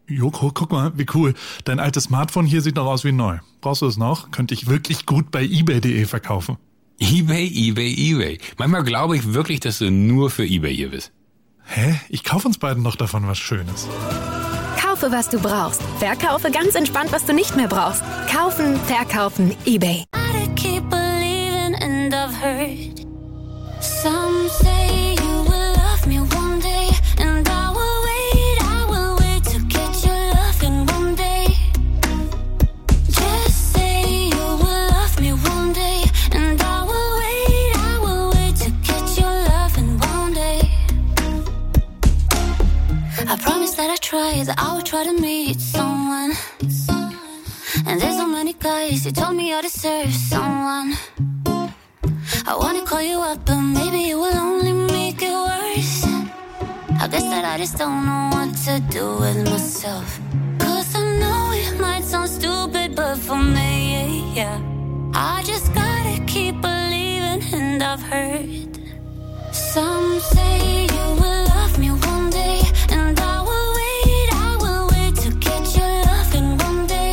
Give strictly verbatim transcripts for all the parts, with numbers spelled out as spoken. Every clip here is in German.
Joko, guck mal, wie cool. Dein altes Smartphone hier sieht noch aus wie neu. Brauchst du es noch? Könnte ich wirklich gut bei ebay punkt de verkaufen. eBay, eBay, eBay. Manchmal glaube ich wirklich, dass du nur für eBay hier bist. Hä? Ich kaufe uns beiden noch davon was Schönes. Kaufe, was du brauchst. Verkaufe ganz entspannt, was du nicht mehr brauchst. Kaufen, verkaufen, eBay. I keep believing and I've heard some say you will love me one day and I will wait, I will wait to get your love in one day. Just say you will love me one day and I will wait, I will wait to get your love in one day. I promise that I try, that I will try to meet someone. And there's so many guys who told me I deserve someone. I wanna call you up, but maybe it will only make it worse. I guess that I just don't know what to do with myself. Cause I know it might sound stupid, but for me, yeah, I just gotta keep believing, and I've heard some say you will love me one day, and I will wait, I will wait to get your love in one day.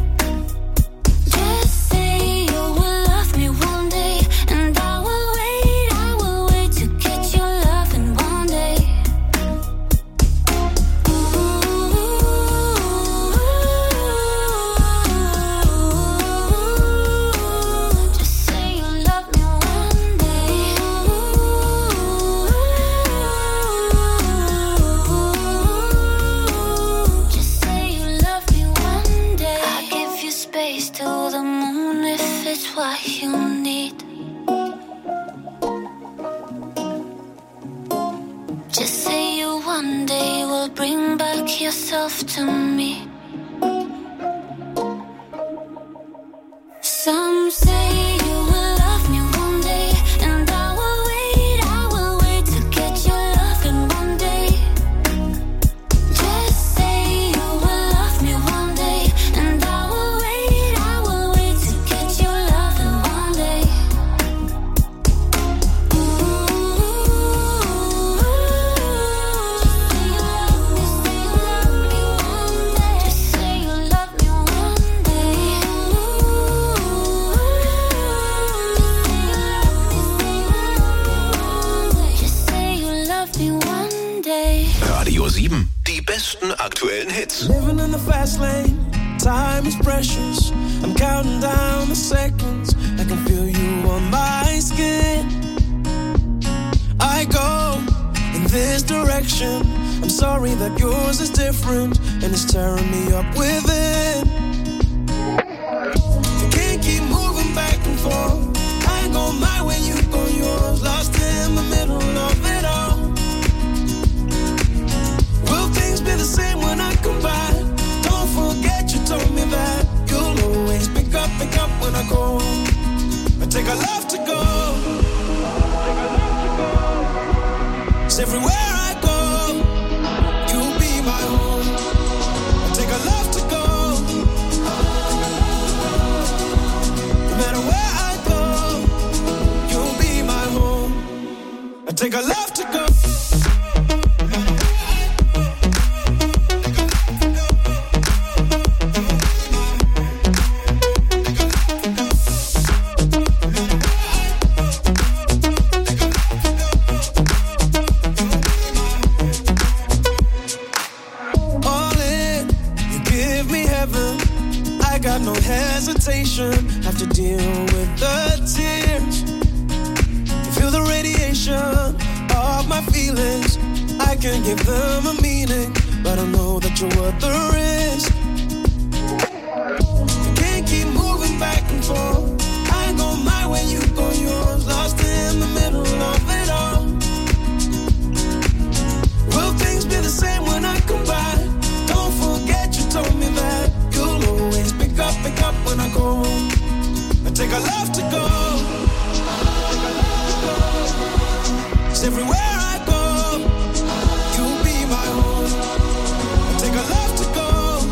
Just say you will love me one day, and I will wait, I will wait to get your love in one day. Ooh, just say you love me one day. Just say you love me one day. I give you space to the moon if it's what you need. Just say you one day will bring back yourself to me. Some say you will love me one day, and I will wait, I will wait to get your love in one day. Just say you will love me one day, and I will wait, I will wait to get your love in one day. Just say you love me one day. Just say you love me one day. Radio sieben, die besten aktuellen Hits. Living in the fast lane, time is precious. I'm counting down the seconds. I can feel you on my skin. I go in this direction. I'm sorry that yours is different, and it's tearing me up within. You can't keep moving back and forth. I go my way, you go yours. Lost in the middle of it all. Will things be the same when I come back? Don't forget you told me that you'll always pick up, pick up when I go. I take a love to go. It's everywhere I go, you'll be my home. I take a love to go. No matter where I go, you'll be my home. I take a love to go. All in, you give me heaven. I got no hesitation. Have to deal with the tears. You feel the radiation of my feelings. I can give them a meaning, but I know that you're worth the risk. You can't keep moving back and forth. I go my way, you go yours. Lost in the middle of it all. Will things be the same when I come back? Don't forget you told me that you'll always pick up, pick up when I go. I take a love to go. It's everywhere I go, you'll be my home. I take a love to go.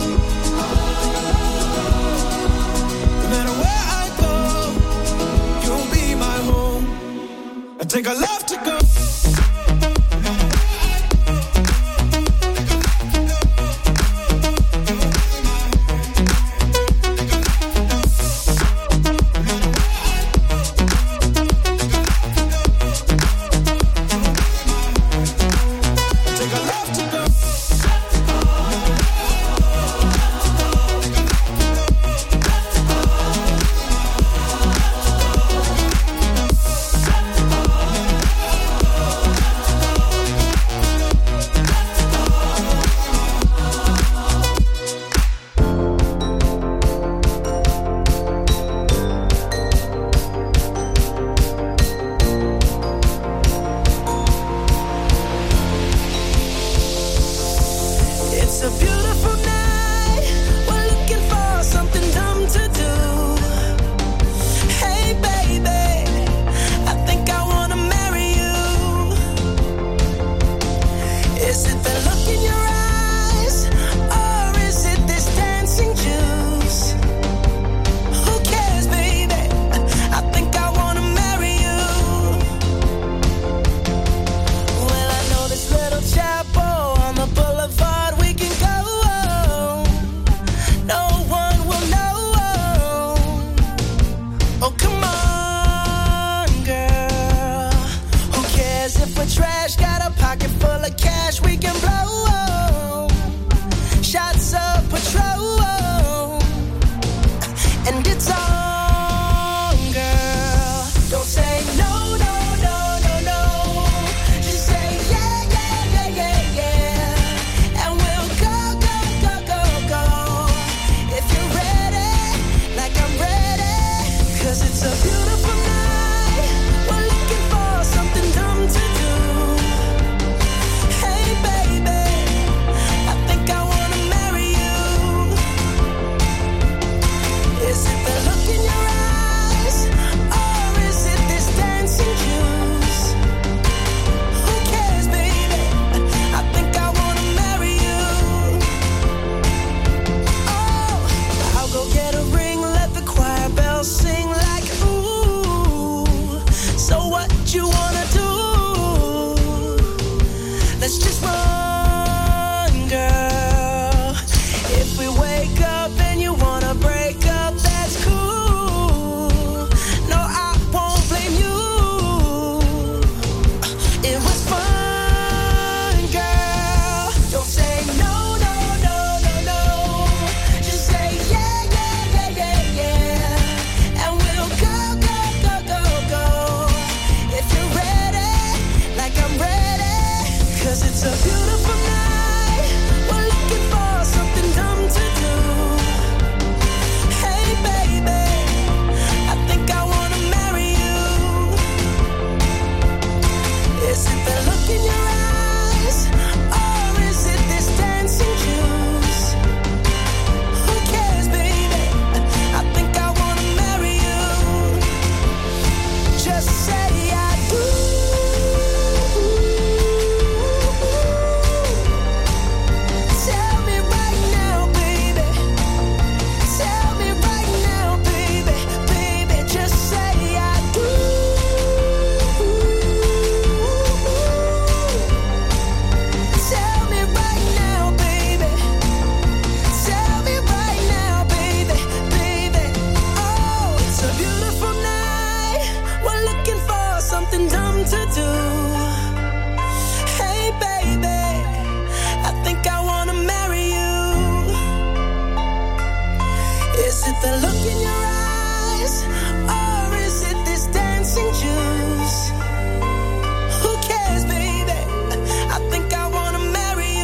the look in your eyes, or is it this dancing juice? Who cares, baby? I think I wanna marry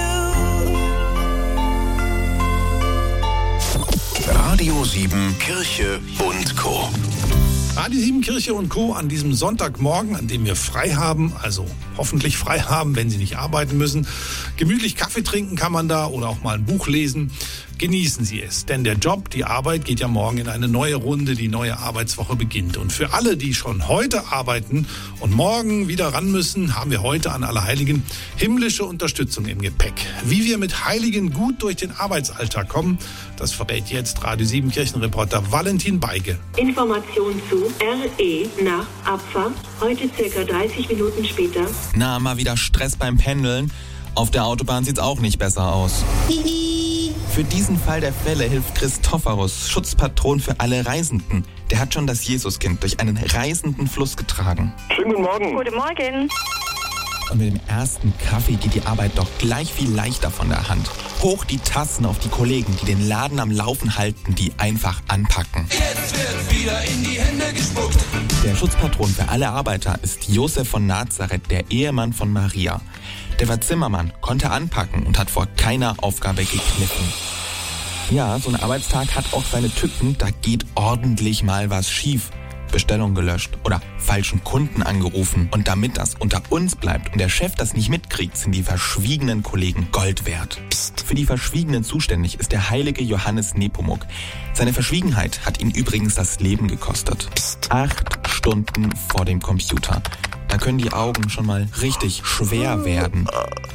you. Radio sieben Kirche und Co. Radio sieben Kirche und Co. an diesem Sonntagmorgen, an dem wir frei haben, also hoffentlich frei haben, wenn Sie nicht arbeiten müssen. Gemütlich Kaffee trinken kann man da oder auch mal ein Buch lesen. Genießen Sie es, denn der Job, die Arbeit geht ja morgen in eine neue Runde, die neue Arbeitswoche beginnt. Und für alle, die schon heute arbeiten und morgen wieder ran müssen, haben wir heute an Allerheiligen himmlische Unterstützung im Gepäck. Wie wir mit Heiligen gut durch den Arbeitsalltag kommen, das verrät jetzt Radio sieben Kirchenreporter Valentin Beige. Information zu R E nach Abfahrt, heute circa dreißig Minuten später. Na, mal wieder Stress beim Pendeln. Auf der Autobahn sieht's auch nicht besser aus. Für diesen Fall der Fälle hilft Christophorus, Schutzpatron für alle Reisenden. Der hat schon das Jesuskind durch einen reisenden Fluss getragen. Schönen guten Morgen. Guten Morgen. Und mit dem ersten Kaffee geht die Arbeit doch gleich viel leichter von der Hand. Hoch die Tassen auf die Kollegen, die den Laden am Laufen halten, die einfach anpacken. Jetzt wird wieder in die Hände gespuckt. Der Schutzpatron für alle Arbeiter ist Josef von Nazareth, der Ehemann von Maria. Der war Zimmermann, konnte anpacken und hat vor keiner Aufgabe gekniffen. Ja, so ein Arbeitstag hat auch seine Tücken, da geht ordentlich mal was schief. Bestellung gelöscht oder falschen Kunden angerufen. Und damit das unter uns bleibt und der Chef das nicht mitkriegt, sind die verschwiegenen Kollegen Gold wert. Psst. Für die Verschwiegenen zuständig ist der heilige Johannes Nepomuk. Seine Verschwiegenheit hat ihn übrigens das Leben gekostet. Psst. Acht Stunden vor dem Computer. Da können die Augen schon mal richtig schwer werden.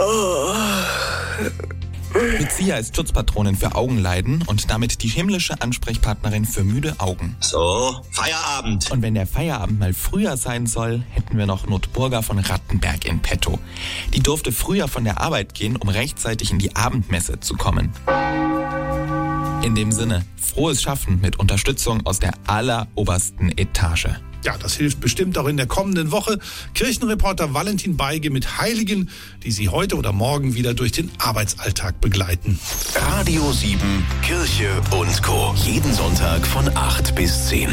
Lucia ist Schutzpatronin für Augenleiden und damit die himmlische Ansprechpartnerin für müde Augen. So, Feierabend. Und wenn der Feierabend mal früher sein soll, hätten wir noch Notburga von Rattenberg in petto. Die durfte früher von der Arbeit gehen, um rechtzeitig in die Abendmesse zu kommen. In dem Sinne, frohes Schaffen mit Unterstützung aus der allerobersten Etage. Ja, das hilft bestimmt auch in der kommenden Woche. Kirchenreporter Valentin Beige mit Heiligen, die Sie heute oder morgen wieder durch den Arbeitsalltag begleiten. Radio sieben Kirche und Co. Jeden Sonntag von acht bis zehn.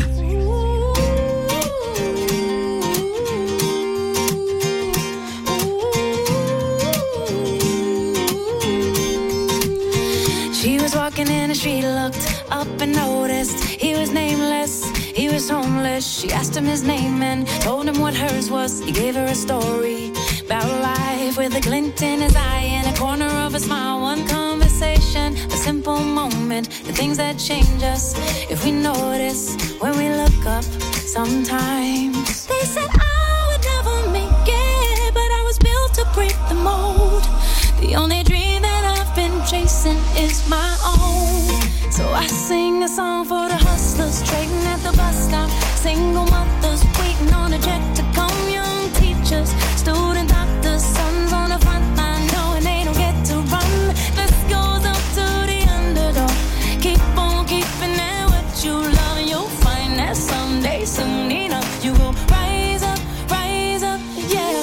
She was walking in the street, looked up and noticed he was nameless, he was homeless. She asked him his name and told him what hers was. He gave her a story about life with a glint in his eye and a corner of a smile. One conversation, a simple moment, the things that change us if we notice when we look up sometimes. They said I would never make it, but I was built to break the mold. The only dream that I've been chasing is my own. So I sing a song for the hustlers trading at the bus stop, single mothers waiting on a check to come, young teachers, student doctors, sons on the front line knowing they don't get to run. This goes up to the underdog. Keep on keeping it what you love and you'll find that someday, soon enough, you will rise up, rise up, yeah.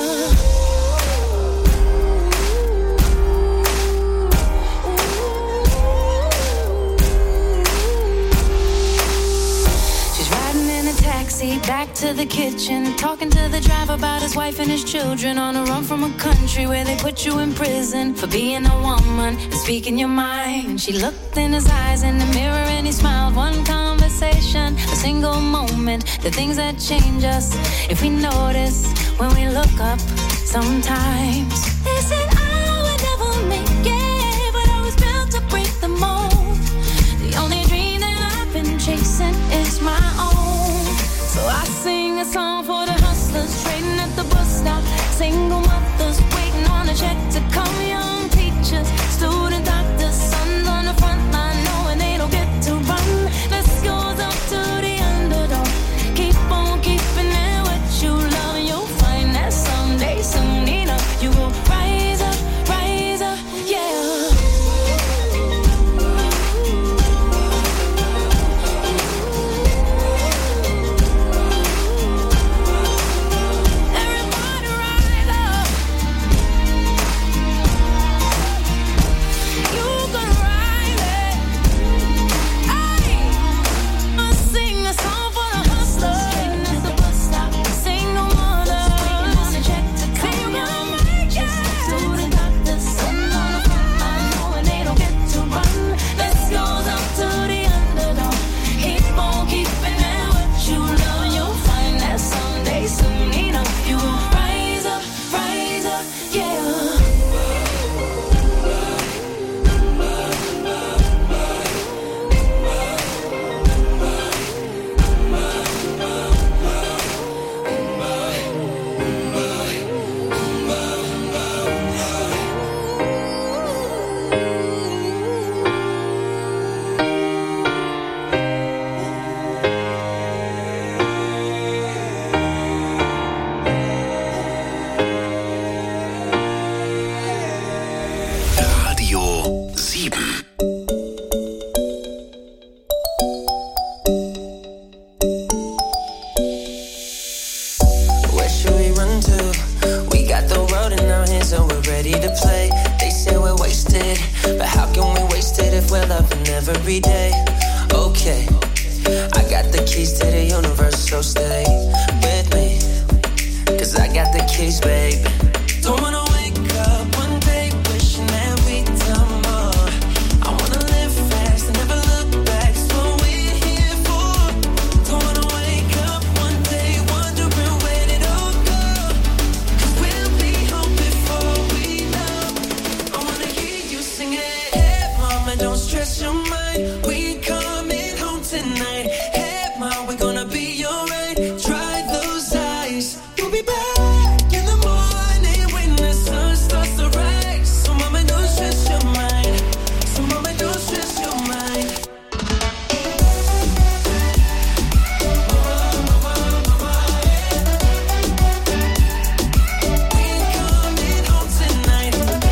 Back to the kitchen, talking to the driver about his wife and his children, on a run from a country where they put you in prison for being a woman and speaking your mind. She looked in his eyes in the mirror and he smiled. One conversation, a single moment, the things that change us if we notice when we look up sometimes. They said I would never make it, but I was built to break the mold. The only dream that I've been chasing is my own. So I sing a song for the hustlers trading at the bus stop, single mothers waiting on a check to come, young teachers, student doctors, sons on the front line knowing they don't get to run. This goes up to the underdog. Keep on keeping it what you love and you'll find that someday, soon enough, you will rise up, every day. Okay, I got the keys to the universe, so stay with me. Cause I got the keys, babe. Don't wanna wake up one day wishing that we'd done more. I wanna live fast and never look back. It's what we're here for. Don't wanna wake up one day wondering where did it all go. Cause we'll be home before we know. I wanna hear you sing it. Hey mama, don't stress your mind. We coming home tonight. Hey mama, we're gonna be alright. Dry those eyes. We'll be back in the morning when the sun starts to rise. So mama, don't stress your mind. So mama, don't stress your mind. We coming home tonight.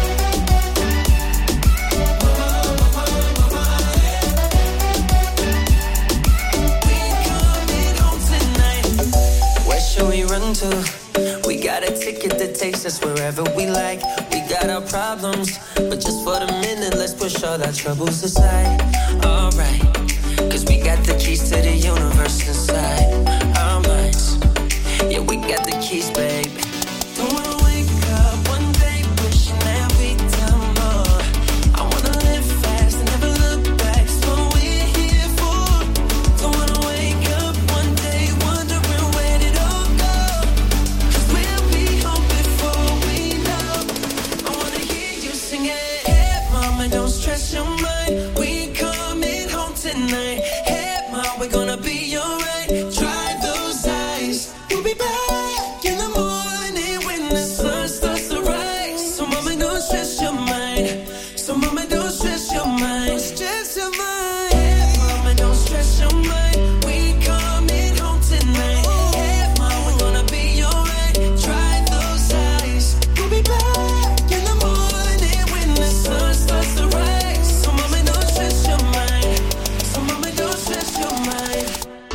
We coming home tonight. Where should we run to? We got a ticket that takes us wherever we like. We got our problems, but just for the minute, let's push all our troubles aside. Alright, cause we got the keys to the universe inside our minds. Yeah, we got the keys, babe. Don't wanna wake up one day wishing that we'd done more. I wanna live fast and never look back. It's what we're here for. Don't wanna wake up one day wondering where did it all go. Cause we'll be home before we know. I wanna hear you sing it. Hey mama, don't stress your mind. We coming home tonight. Hey mama, we're gonna be alright. Dry those eyes. We'll be back in the morning when the sun starts to rise. So mama, don't stress your mind. So mama, don't stress your mind. Stress your mind. Hey mama, don't stress your mind. We coming home tonight. Hey mama, we're gonna be alright. Dry those eyes. We'll be back in the morning when the sun starts to rise. So mama, don't stress your mind. So mama, don't stress your mind.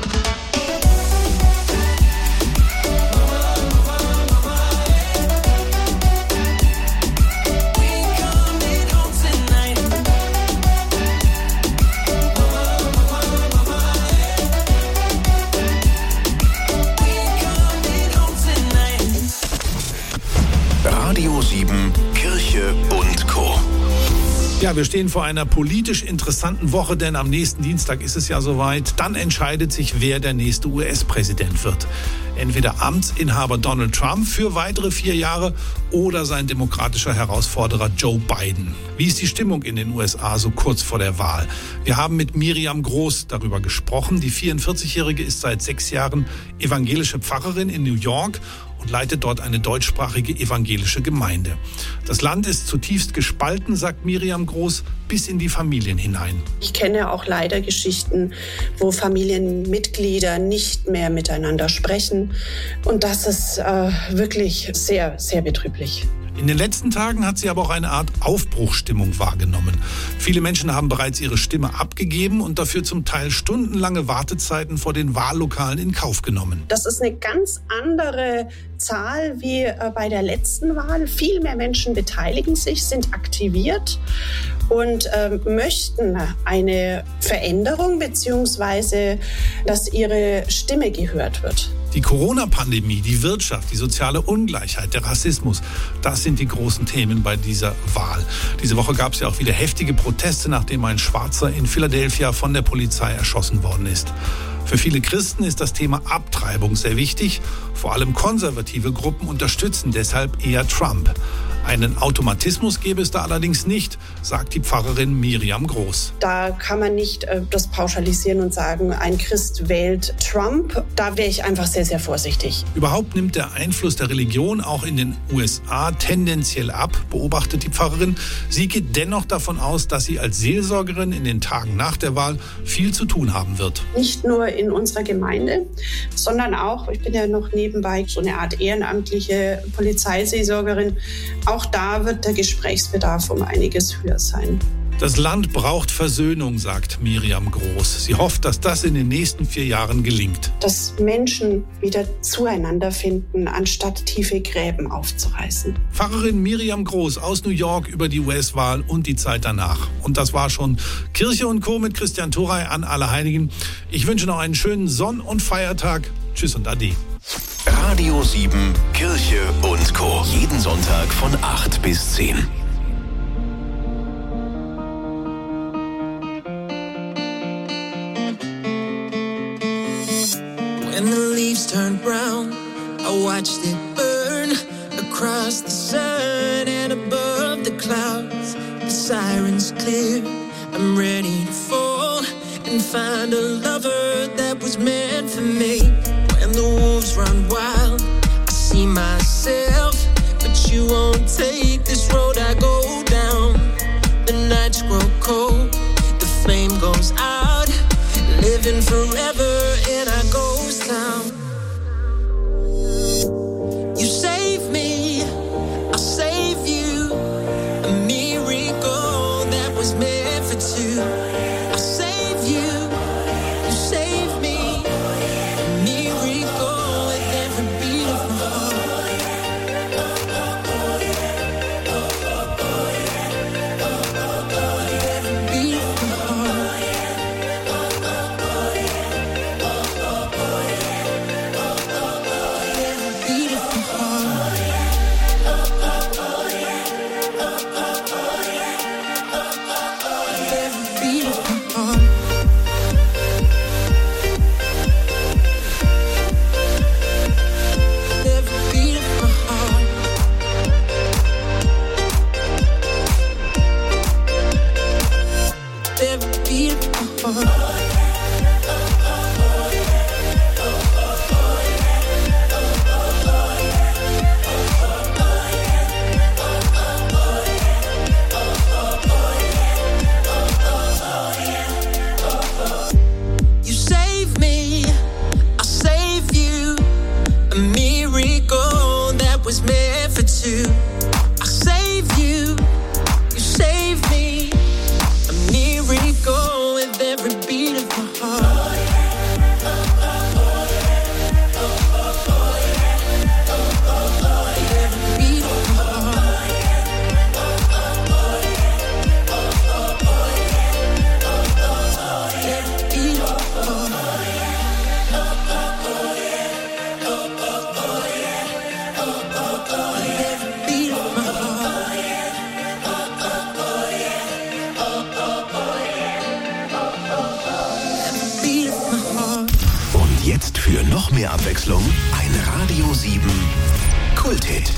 We coming home tonight. We coming home tonight. Radio sieben, Kirche und Co. Ja, wir stehen vor einer politisch interessanten Woche, denn am nächsten Dienstag ist es ja soweit. Dann entscheidet sich, wer der nächste U S-Präsident wird. Entweder Amtsinhaber Donald Trump für weitere vier Jahre oder sein demokratischer Herausforderer Joe Biden. Wie ist die Stimmung in den U S A so kurz vor der Wahl? Wir haben mit Miriam Groß darüber gesprochen. Die vierundvierzigjährige ist seit sechs Jahren evangelische Pfarrerin in New York und leitet dort eine deutschsprachige evangelische Gemeinde. Das Land ist zutiefst gespalten, sagt Miriam Groß, bis in die Familien hinein. Ich kenne auch leider Geschichten, wo Familienmitglieder nicht mehr miteinander sprechen. Und das ist äh, wirklich sehr, sehr betrüblich. In den letzten Tagen hat sie aber auch eine Art Aufbruchsstimmung wahrgenommen. Viele Menschen haben bereits ihre Stimme abgegeben und dafür zum Teil stundenlange Wartezeiten vor den Wahllokalen in Kauf genommen. Das ist eine ganz andere Zahl wie bei der letzten Wahl. Viel mehr Menschen beteiligen sich, sind aktiviert und äh, möchten eine Veränderung beziehungsweise, dass ihre Stimme gehört wird. Die Corona-Pandemie, die Wirtschaft, die soziale Ungleichheit, der Rassismus, das sind die großen Themen bei dieser Wahl. Diese Woche gab es ja auch wieder heftige Proteste, nachdem ein Schwarzer in Philadelphia von der Polizei erschossen worden ist. Für viele Christen ist das Thema Abtreibung sehr wichtig. Vor allem konservative Gruppen unterstützen deshalb eher Trump. Einen Automatismus gäbe es da allerdings nicht, sagt die Pfarrerin Miriam Groß. Da kann man nicht äh, das pauschalisieren und sagen, ein Christ wählt Trump. Da wäre ich einfach sehr, sehr vorsichtig. Überhaupt nimmt der Einfluss der Religion auch in den U S A tendenziell ab, beobachtet die Pfarrerin. Sie geht dennoch davon aus, dass sie als Seelsorgerin in den Tagen nach der Wahl viel zu tun haben wird. Nicht nur in unserer Gemeinde, sondern auch, ich bin ja noch nebenbei so eine Art ehrenamtliche Polizeiseelsorgerin. Auch da wird der Gesprächsbedarf um einiges höher sein. Das Land braucht Versöhnung, sagt Miriam Groß. Sie hofft, dass das in den nächsten vier Jahren gelingt. Dass Menschen wieder zueinander finden, anstatt tiefe Gräben aufzureißen. Pfarrerin Miriam Groß aus New York über die U S-Wahl und die Zeit danach. Und das war schon Kirche und Co. mit Christian Thorey an Allerheiligen. Ich wünsche noch einen schönen Sonn- und Feiertag. Tschüss und Ade. Radio sieben, Kirche und Co. Jeden Sonntag von acht bis zehn. When the leaves turned brown, I watched it burn across the sun and above the clouds. The sirens clear, I'm ready to fall and find a lover that was meant for me. When the wolves run wild, I see myself, but you won't take this road I go down. The nights grow cold, the flame goes out, living forever in our ghost town. You save me, I'll save you. A miracle that was meant for two. I'll save you, you save me. A miracle with every beat of my heart. Every beat of my heart. You save me, I'll save you. A miracle that was meant for two. I'll save you, you save me. A miracle with every beat of my heart. Every beat of my heart. Every beat of my heart. Every beat of my heart. Every beat of my heart. Und jetzt für noch mehr Abwechslung ein Radio sieben Kulthit.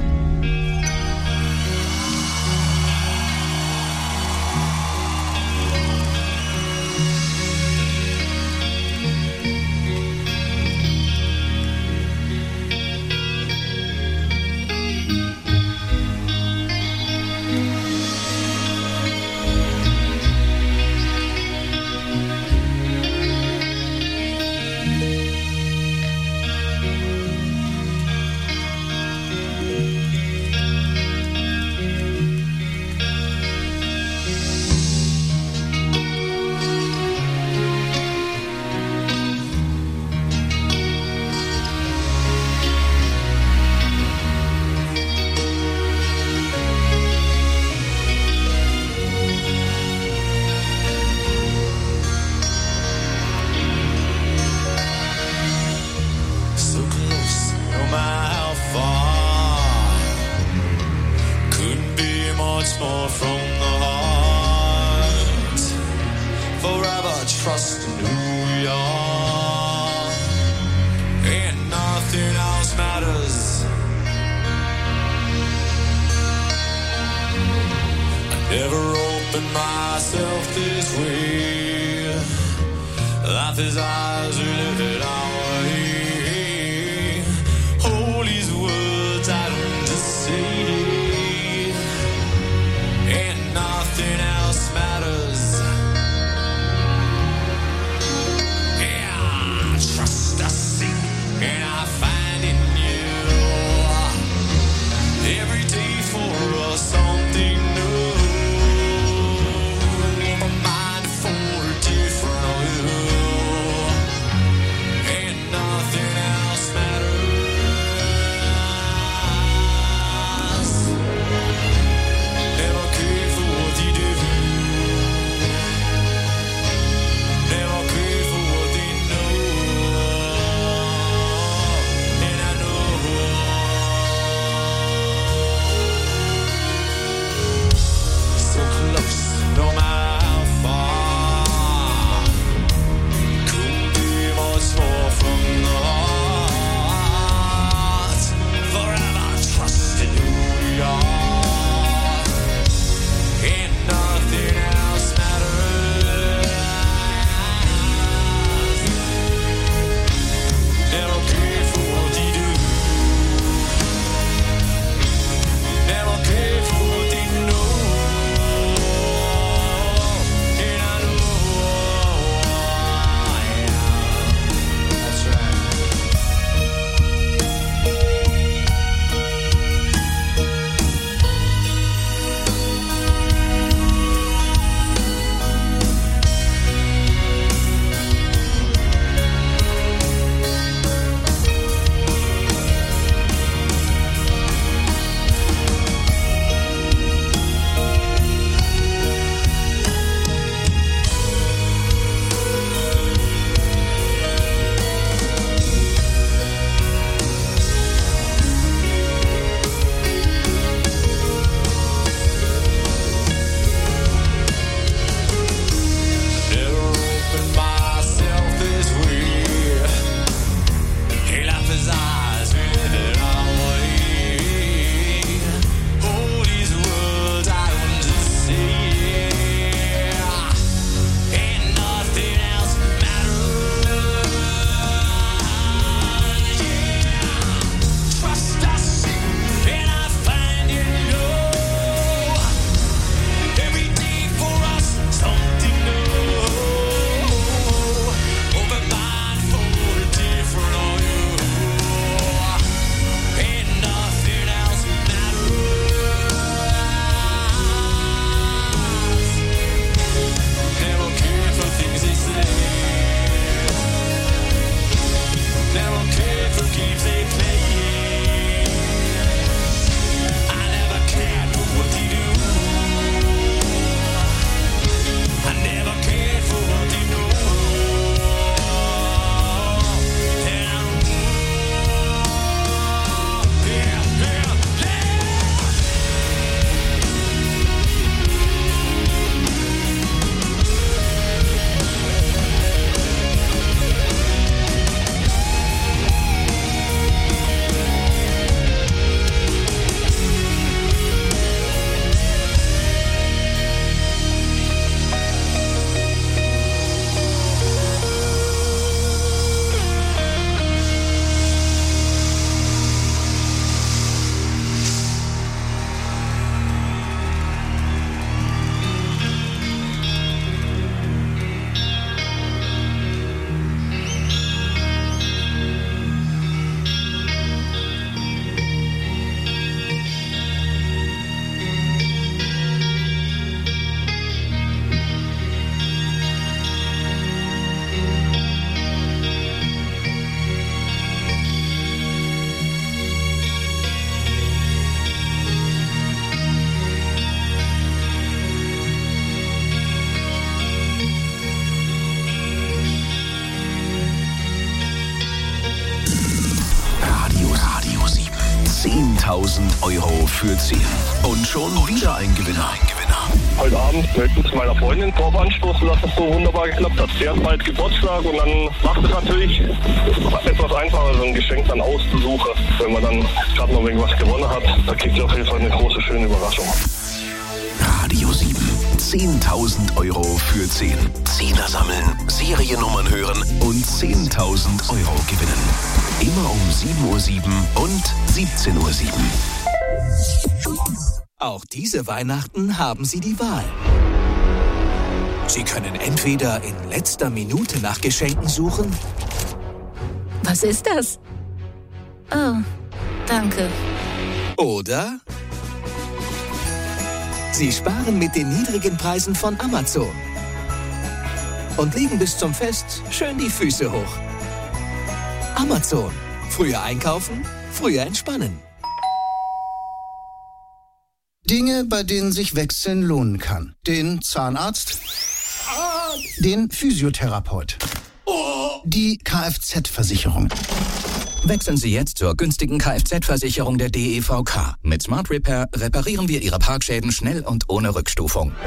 So close, no matter how far. Couldn't be much more from the heart. Forever trust in who we are. And nothing else matters. I never opened myself this way. Life is ours, we live it our way. Hold these words I don't just say. And nothing else matters. Yeah, trust I seek and I find in you. Every day for us something new. zehntausend Euro für zehn. Und schon wieder ein Gewinner. Ein Gewinner. Heute Abend möchte ich meiner Freundin drauf anstoßen, dass das so wunderbar geklappt hat. Sie hat bald Geburtstag und dann macht es natürlich etwas einfacher, so ein Geschenk dann auszusuchen. Wenn man dann gerade noch irgendwas gewonnen hat, da kriegt sie auf jeden Fall eine große, schöne Überraschung. Radio sieben. zehntausend Euro für zehn. Zehner sammeln, Seriennummern hören und zehntausend Euro gewinnen. Immer um sieben Uhr sieben und siebzehn Uhr sieben. Auch diese Weihnachten haben Sie die Wahl. Sie können entweder in letzter Minute nach Geschenken suchen. Was ist das? Oh, danke. Oder Sie sparen mit den niedrigen Preisen von Amazon und legen bis zum Fest schön die Füße hoch. Amazon. Früher einkaufen, früher entspannen. Dinge, bei denen sich Wechseln lohnen kann. Den Zahnarzt, den Physiotherapeut, die Kfz-Versicherung. Wechseln Sie jetzt zur günstigen Kfz-Versicherung der D E V K. Mit Smart Repair reparieren wir Ihre Parkschäden schnell und ohne Rückstufung.